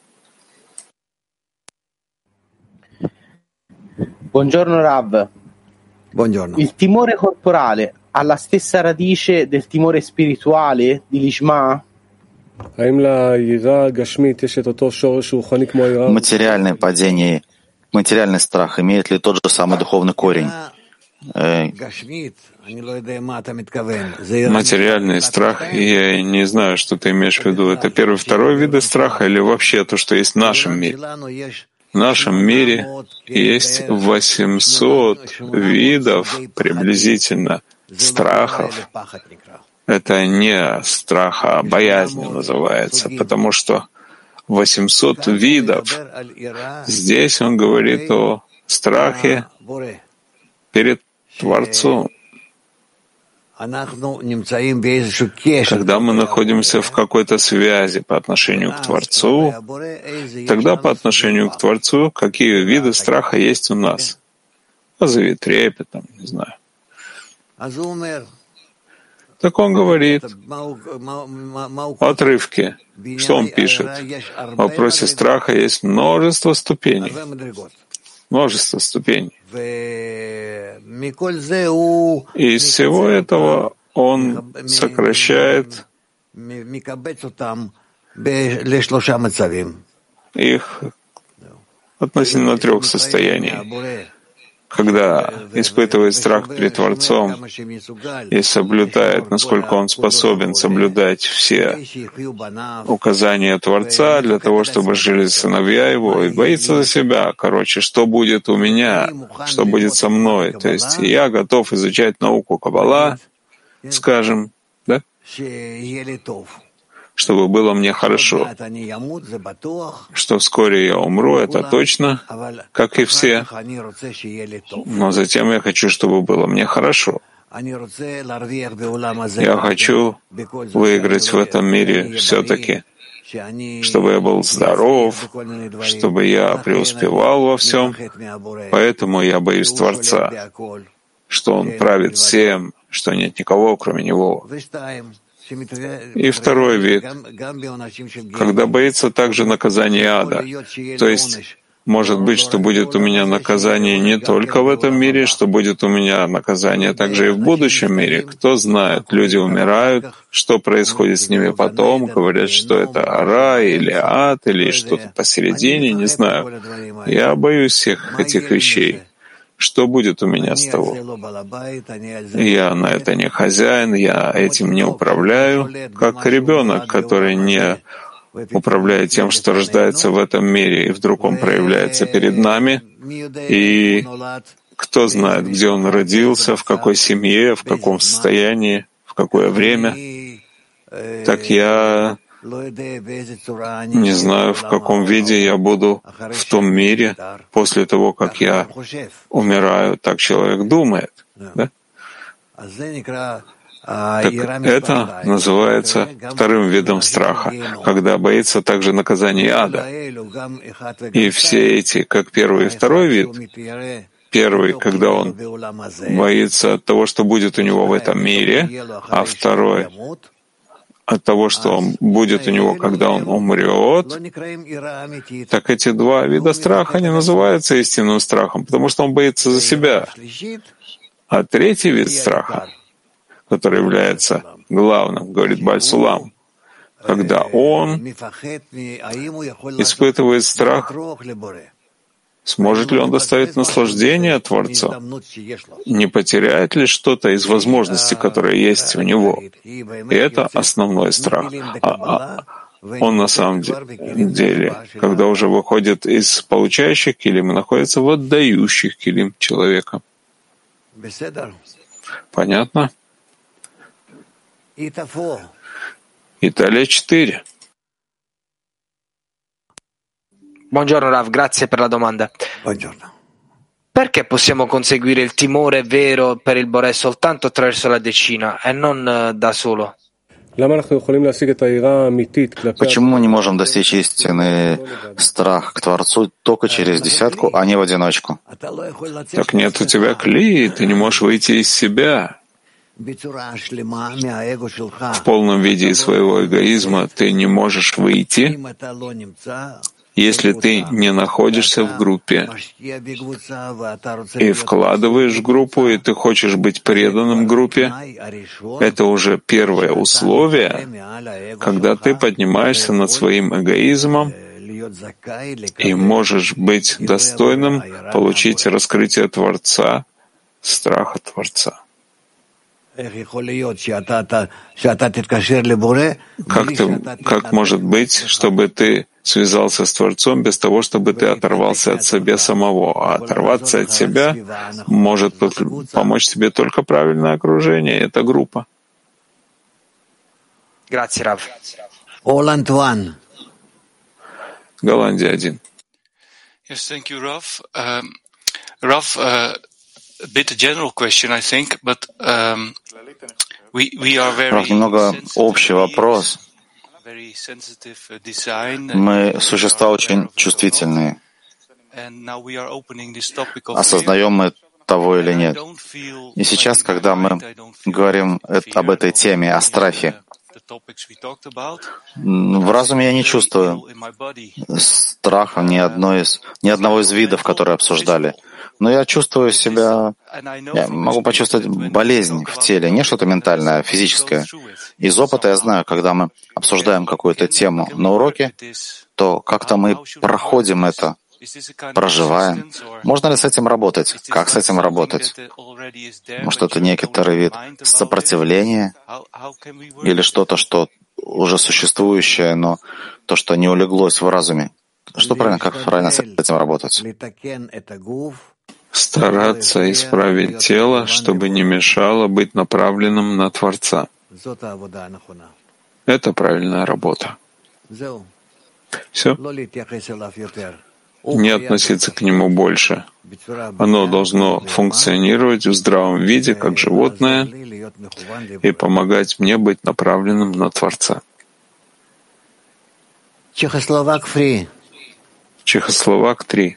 Buongiorno Rav. Buongiorno. Il timore corporale ha la stessa radice del timore spirituale di Lishma? Материальное падение, материальный страх имеет ли тот же самый духовный корень? Материальный страх, я не знаю, что ты имеешь в виду. Это первый, второй виды страха или вообще то, что есть в нашем мире? В нашем мире есть восемьсот видов приблизительно страхов. Это не страх, а боязнь называется, потому что восемьсот видов. Здесь он говорит о страхе перед Творцом. Когда мы находимся в какой-то связи по отношению к Творцу, тогда по отношению к Творцу какие виды страха есть у нас? Позови трепет, там, не знаю. Так он говорит в отрывке, что он пишет. В вопросе страха есть множество ступеней. Множество ступеней. И из всего этого он сокращает их относительно трех состояний. Когда испытывает страх перед Творцом и соблюдает, насколько он способен соблюдать все указания Творца для того, чтобы жили сыновья его, и боится за себя. Короче, что будет у меня, что будет со мной. То есть я готов изучать науку Каббала, скажем, да? Чтобы было мне хорошо, что вскоре я умру, это точно, как и все, но затем я хочу, чтобы было мне хорошо. Я хочу выиграть в этом мире все-таки, чтобы я был здоров, чтобы я преуспевал во всем, поэтому я боюсь Творца, что Он правит всем, что нет никого, кроме Него. И второй вид, когда боится также наказания ада. То есть, может быть, что будет у меня наказание не только в этом мире, что будет у меня наказание также и в будущем мире. Кто знает, люди умирают, что происходит с ними потом, говорят, что это рай или ад, или что-то посередине, не знаю. Я боюсь всех этих вещей. Что будет у меня с того? Я на это не хозяин, я этим не управляю, как ребенок, который не управляет тем, что рождается в этом мире, и вдруг он проявляется перед нами. И кто знает, где он родился, в какой семье, в каком состоянии, в какое время. Так я не знаю, в каком виде я буду в том мире после того, как я умираю. Так человек думает. Да? Так это называется вторым видом страха, когда боится также наказания ада. И все эти, как первый и второй вид, первый, когда он боится того, что будет у него в этом мире, а второй — от того, что он будет у него, когда он умрет, так эти два вида страха не называются истинным страхом, потому что он боится за себя. А третий вид страха, который является главным, говорит Баль-Сулам, когда он испытывает страх, сможет ли он доставить наслаждение Творцу, не потеряет ли что-то из возможностей, которые есть у него. И это основной страх. А, а он на самом деле, когда уже выходит из получающих килим и находится в отдающих килим человека. Понятно? Италия четыре. Buongiorno Rav, grazie per la domanda. Buongiorno. Perché possiamo conseguire il timore vero per il Boré soltanto attraverso la decina e non uh, da solo? Почему мы не можем достичь истинный страх к Творцу только через десятку, а не в одиночку? Так нет у тебя клеи, ты не можешь выйти из себя. В полном виде из своего эгоизма ты не можешь выйти, Если ты не находишься в группе и вкладываешь в группу, и ты хочешь быть преданным группе, это уже первое условие, когда ты поднимаешься над своим эгоизмом и можешь быть достойным получить раскрытие Творца, страха Творца. Как, ты, как может быть, чтобы ты связался с Творцом без того, чтобы ты оторвался от себя самого? А оторваться от себя может помочь тебе только правильное окружение, это группа. Grazie, Rav. Holland one. Голландия один. Yes, thank you, Rav. Um, Rav, uh, a bit a general question, I think, but um, we we are very немного общий вопрос. Мы существа очень чувствительные. Осознаем мы того или нет. И сейчас, когда мы говорим об этой теме, о страхе, в разуме я не чувствую страха ни, одной из, ни одного из видов, которые обсуждали. Но я чувствую себя, я могу почувствовать болезнь в теле, не что-то ментальное, а физическое. Из опыта я знаю, когда мы обсуждаем какую-то тему на уроке, то как-то мы проходим это, проживаем. Можно ли с этим работать? Как с этим работать? Может, это некоторый вид сопротивления или что-то, что уже существующее, но то, что не улеглось в разуме? Что правильно, как правильно с этим работать? Стараться исправить тело, чтобы не мешало быть направленным на Творца. Это правильная работа. Все. Не относиться к нему больше. Оно должно функционировать в здравом виде, как животное, и помогать мне быть направленным на Творца. Чехословак три. Чехословак три.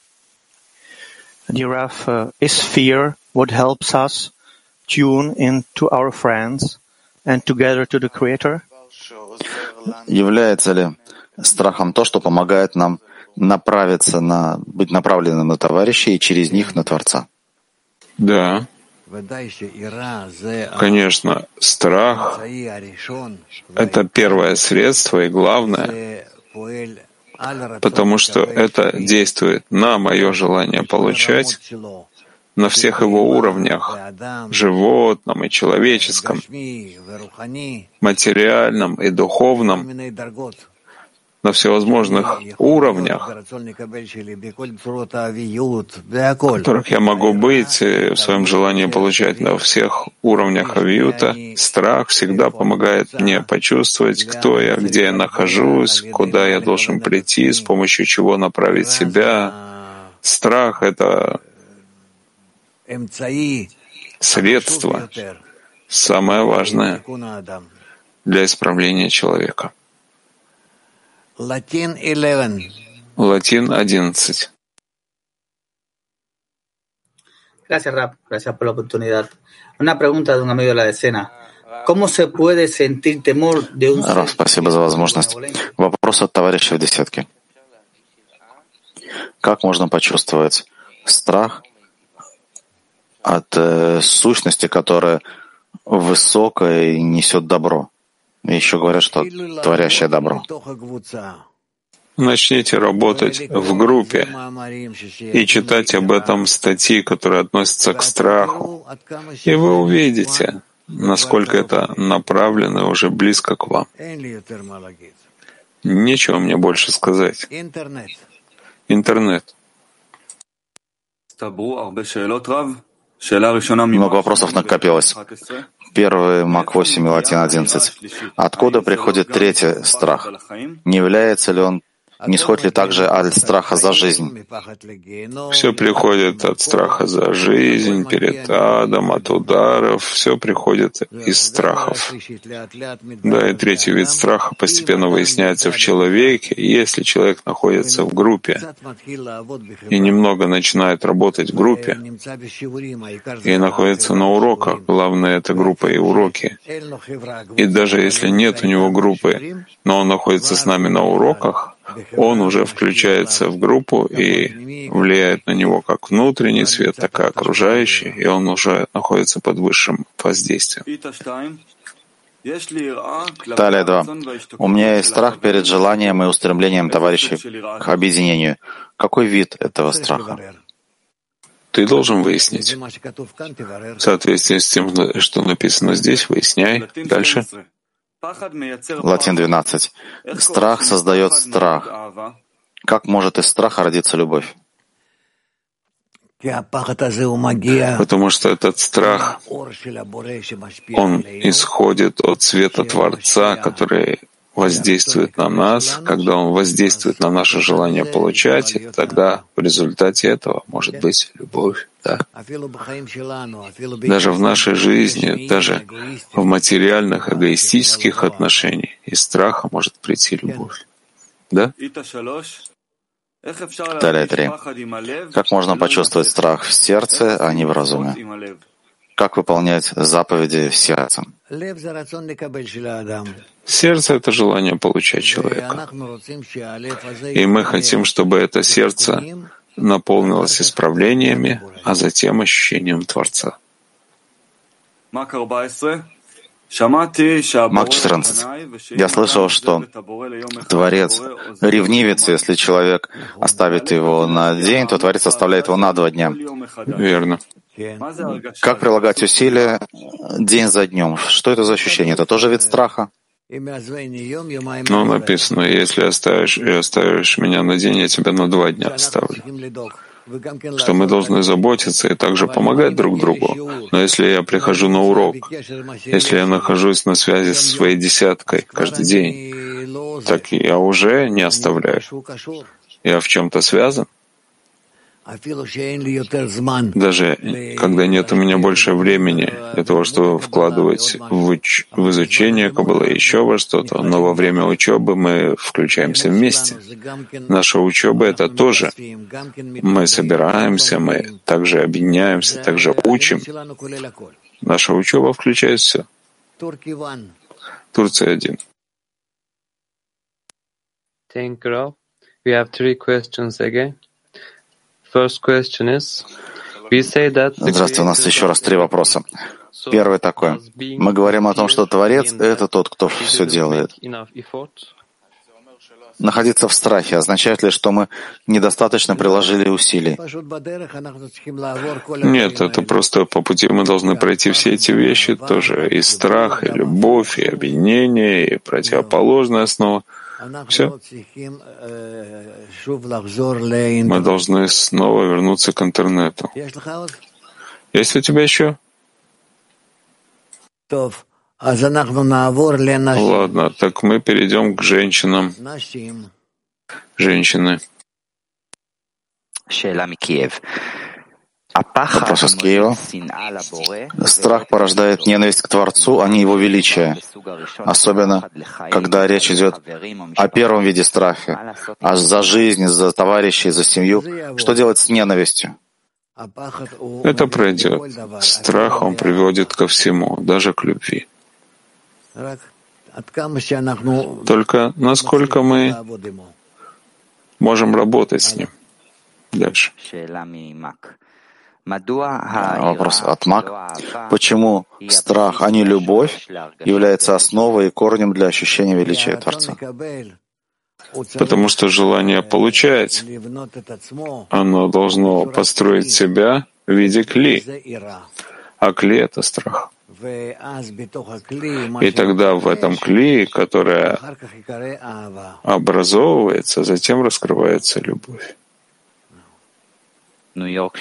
Dear Rav, uh, is fear what helps us tune into our friends and together to the Creator? Является ли страхом то, что помогает нам направиться на, быть направленным на товарищей и через них на Творца? Да. Конечно, страх — это первое средство и главное, потому что это действует на мое желание получать на всех его уровнях — животном и человеческом, материальном и духовном, на всевозможных уровнях, в которых я могу быть в своем желании получать на всех уровнях авиюта. Страх всегда помогает мне почувствовать, кто я, где я нахожусь, куда я должен прийти, с помощью чего направить себя. Страх — это средство, самое важное для исправления человека. Латин одиннадцать. Латин одиннадцать. Gracias, Rab. Gracias por la oportunidad. Una pregunta de un amigo de la decena. ¿Cómo se puede sentir temor de un... Рав, спасибо за возможность. Вопрос от товарища в десятке. Как можно почувствовать страх от э, сущности, которая высокая и несет добро? И еще говорят, что творящее добро. Начните работать в группе и читать об этом статьи, которые относятся к страху, и вы увидите, насколько это направлено и уже близко к вам. Нечего мне больше сказать. Интернет. Много вопросов накопилось. Первый Мак восемь и Латин одиннадцать. Откуда приходит третий страх? Не является ли он, не исходит ли также от страха за жизнь? Все приходит от страха за жизнь, перед адом, от ударов. Все приходит из страхов. Да, и третий вид страха постепенно выясняется в человеке. Если человек находится в группе и немного начинает работать в группе и находится на уроках, главное — это группа и уроки. И даже если нет у него группы, но он находится с нами на уроках, он уже включается в группу и влияет на него как внутренний свет, так и окружающий, и он уже находится под высшим воздействием. Талия два. У меня есть страх перед желанием и устремлением товарищей к объединению. Какой вид этого страха? Ты должен выяснить. В соответствии с тем, что написано здесь, выясняй. Дальше. Латин двенадцать. Страх создает страх. Как может из страха родиться любовь? Потому что этот страх, он исходит от света Творца, который воздействует на нас. Когда он воздействует на наше желание получать, и тогда в результате этого может быть любовь. Да. Даже в нашей жизни, даже в материальных, эгоистических отношениях из страха может прийти любовь. Да? Далее три. Как можно почувствовать страх в сердце, а не в разуме? Как выполнять заповеди сердцем? Сердце — это желание получать человека. И мы хотим, чтобы это сердце наполнилось исправлениями, а затем ощущением Творца. Мак четырнадцать. Я слышал, что Творец ревнивится, если человек оставит его на день, то Творец оставляет его на два дня. Верно. Как прилагать усилия день за днем? Что это за ощущение? Это тоже вид страха? Ну, написано, если оставишь, и оставишь меня на день, я тебя на два дня оставлю. Что мы должны заботиться и также помогать друг другу. Но если я прихожу на урок, если я нахожусь на связи со своей десяткой каждый день, так я уже не оставляю. Я в чем-то связан. Даже когда нет у меня больше времени для того, чтобы вкладывать в, уч... в изучение Каббалы еще во что-то, но во время учебы мы включаемся вместе. Наша учеба — это тоже. Мы собираемся, мы также объединяемся, также учим. Наша учеба включает все. Турция один. Thank you. We have three questions again. Здравствуйте, у нас еще раз три вопроса. Первый такой. Мы говорим о том, что Творец — это тот, кто все делает. Находиться в страхе означает ли, что мы недостаточно приложили усилий? Нет, это просто по пути мы должны пройти все эти вещи тоже. И страх, и любовь, и объединение, и противоположная основа. Все. Мы должны снова вернуться к интернету. Есть у тебя еще? Ладно, так мы перейдем к женщинам. Женщины. Вопрос из Киева. Страх порождает ненависть к Творцу, а не Его величие. Особенно, когда речь идет о первом виде страха, а за жизнь, за товарищей, за семью. Что делать с ненавистью? Это пройдет. Страх, он приводит ко всему, даже к любви. Только насколько мы можем работать с ним. Дальше. Вопрос от Мак. Почему страх, а не любовь, является основой и корнем для ощущения величия Творца? Потому что желание получать, оно должно построить себя в виде кли. А кли — это страх. И тогда в этом кли, которая образовывается, затем раскрывается любовь. Нью-Йорк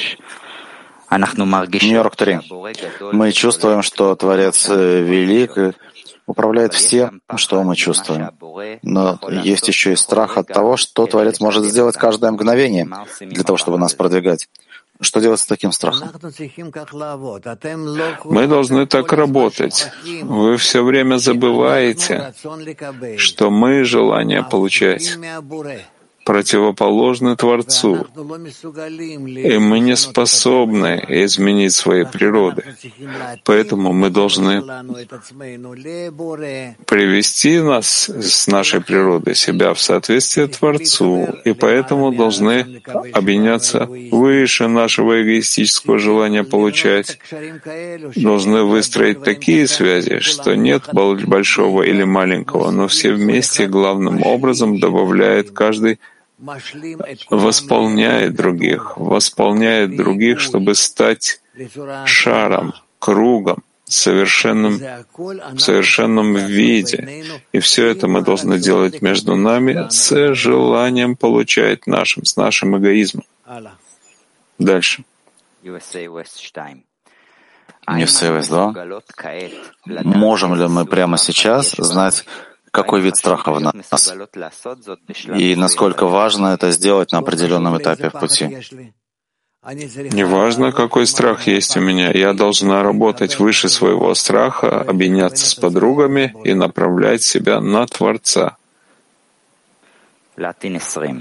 три. Мы чувствуем, что Творец велик и управляет всем, что мы чувствуем. Но есть еще и страх от того, что Творец может сделать каждое мгновение для того, чтобы нас продвигать. Что делать с таким страхом? Мы должны так работать. Вы все время забываете, что мы — желание получать. противоположны Творцу, и мы не способны изменить своей природы. Поэтому мы должны привести нас с нашей природой, себя в соответствие Творцу, и поэтому должны объединяться выше нашего эгоистического желания получать, должны выстроить такие связи, что нет большого или маленького, но все вместе главным образом добавляет каждый, восполняет других, восполняет других, чтобы стать шаром, кругом, совершенным, в совершенном виде. И все это мы должны делать между нами с желанием получать нашим, с нашим эгоизмом. Дальше. ю эс эй Вест два. Можем ли мы прямо сейчас знать, какой вид страха в нас, и насколько важно это сделать на определенном этапе в пути? Неважно, какой страх есть у меня, я должна работать выше своего страха, объединяться с подругами и направлять себя на Творца. Латин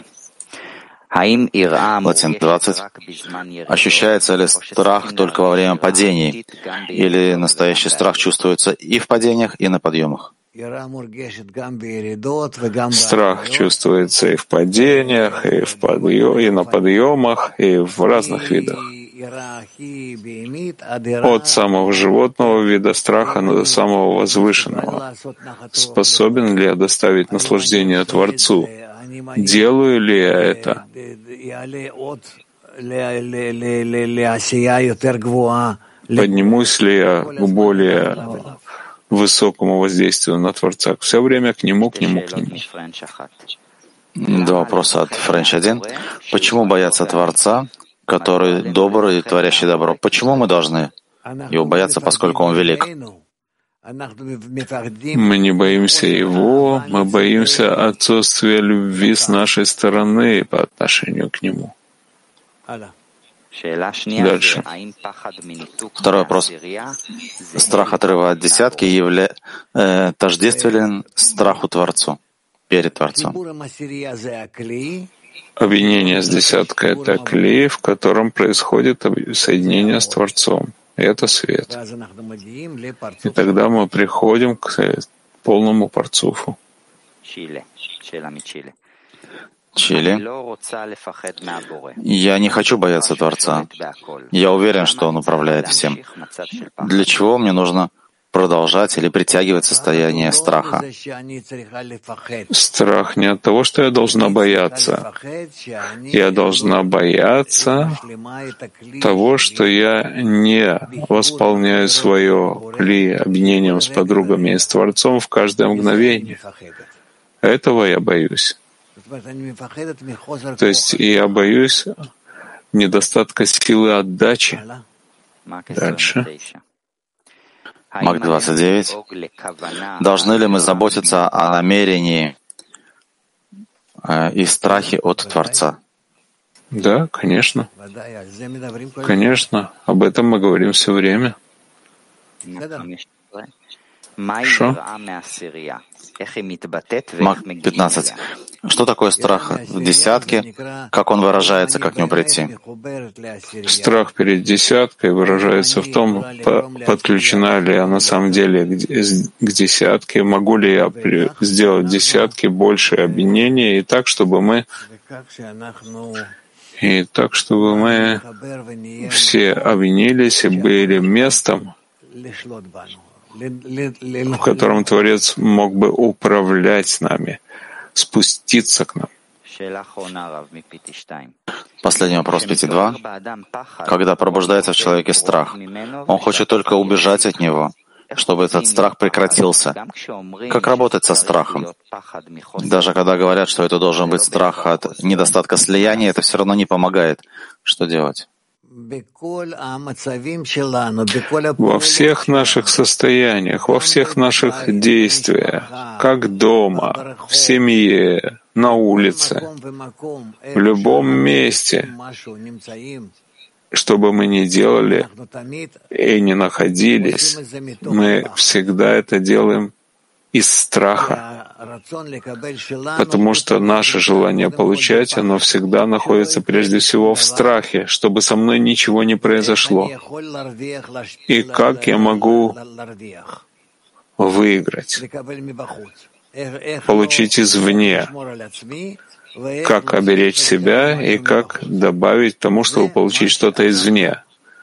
двадцать. Ощущается ли страх только во время падений, или настоящий страх чувствуется и в падениях, и на подъемах? Страх чувствуется и в падениях, и, в подъем, и на подъемах, и в разных видах. От самого животного вида страха до самого возвышенного. Способен ли я доставить наслаждение Творцу? Делаю ли я это? Поднимусь ли я к более высокому воздействию на Творца? Все время к Нему, к Нему, к Нему. Два вопроса от Френч один. Почему бояться Творца, который добрый и творящий добро? Почему мы должны его бояться, поскольку он велик? Мы не боимся Его, мы боимся отсутствия любви с нашей стороны по отношению к Нему. Дальше. Второй вопрос. Страх отрыва от десятки явля... э, тождествен страху Творцу, перед Творцом. Объединение с десяткой — это клей, в котором происходит соединение с Творцом. И это свет. И тогда мы приходим к полному парцуфу. Чили. Я не хочу бояться Творца. Я уверен, что Он управляет всем. Для чего мне нужно продолжать или притягивать состояние страха? Страх не от того, что я должна бояться. Я должна бояться того, что я не восполняю свое кли объединением с подругами и с Творцом в каждое мгновение. Этого я боюсь. То есть я боюсь недостатка силы отдачи. Дальше. Мак двадцать девять. Должны ли мы заботиться о намерении э, и страхе от Творца? Да, конечно. Конечно. Об этом мы говорим все время. Хорошо. Мак пятнадцать. Что такое страх в десятке? Как он выражается, как к нему прийти? Страх перед десяткой выражается в том, подключена ли я на самом деле к десятке, могу ли я сделать десятки больше объединения, и так, чтобы мы и так, чтобы мы все объединились и были местом, в котором Творец мог бы управлять нами, спуститься к нам. Последний вопрос пять два. Когда пробуждается в человеке страх, он хочет только убежать от него, чтобы этот страх прекратился. Как работать со страхом? Даже когда говорят, что это должен быть страх от недостатка слияния, это все равно не помогает. Что делать? Во всех наших состояниях, во всех наших действиях, как дома, в семье, на улице, в любом месте, что бы мы ни делали и не находились, мы всегда это делаем из страха. Потому что наше желание получать, оно всегда находится прежде всего в страхе, чтобы со мной ничего не произошло. И как я могу выиграть, получить извне, как оберечь себя и как добавить к тому, чтобы получить что-то извне.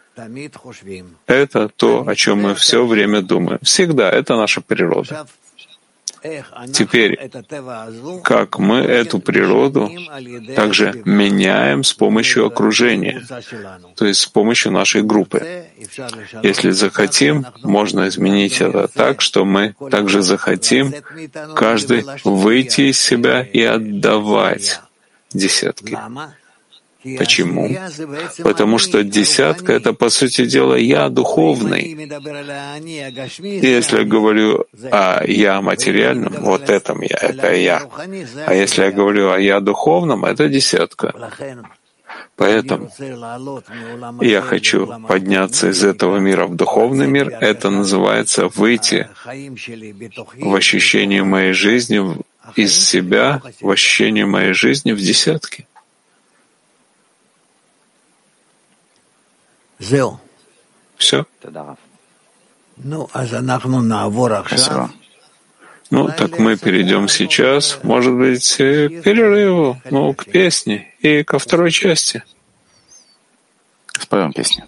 Это то, о чем мы все время думаем. Всегда. Это наша природа. Теперь, как мы эту природу также меняем с помощью окружения, то есть с помощью нашей группы. Если захотим, можно изменить это так, что мы также захотим каждый выйти из себя и отдавать десятки. Почему? Потому что десятка — это, по сути дела, я духовный. И если я говорю о я материальном, вот этом я, это я. А если я говорю о я духовном, это десятка. Поэтому я хочу подняться из этого мира в духовный мир. Это называется выйти в ощущение моей жизни, из себя, в ощущение моей жизни в десятки. Все. Спасибо. Ну, так мы перейдем сейчас, может быть, к перерыву, ну, к песне и ко второй части. Споем песню.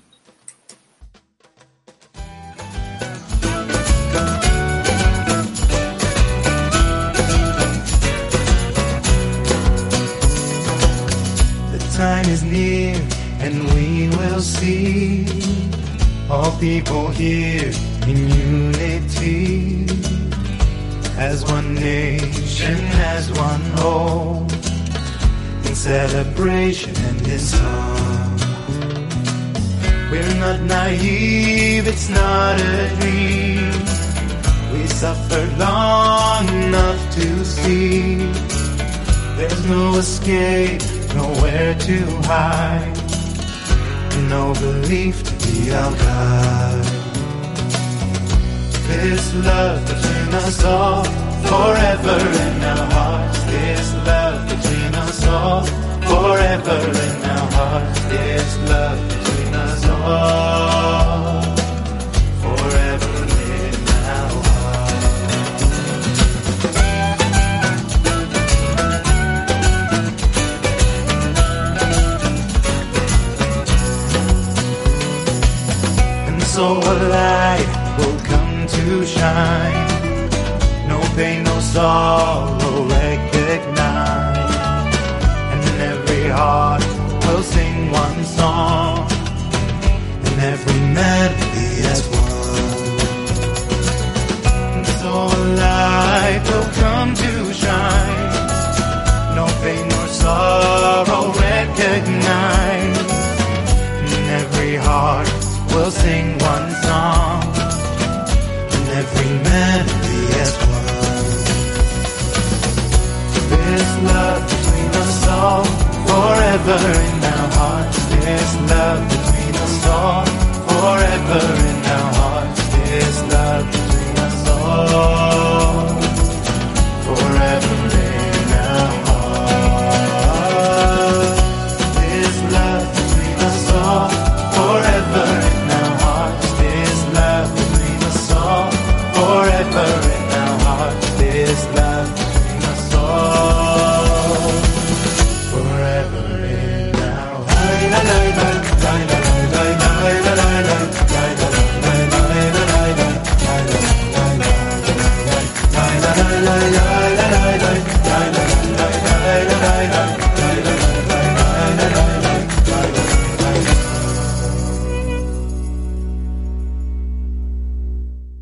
And we will see all people here in unity, as one nation, as one whole, in celebration and in song. We're not naive, it's not a dream. We suffered long enough to see there's no escape, nowhere to hide, no belief to be our guide. This love between us all, forever in our hearts. This love between us all, forever in our hearts. This love between us all, forever in our hearts. And so a light will come to shine. No pain, no sorrow recognize. And every heart will sing one song, and every melody as one. And so a light will come to shine. No pain, no sorrow recognize. And every heart will sing one song, and every melody as one. This love between us all, forever.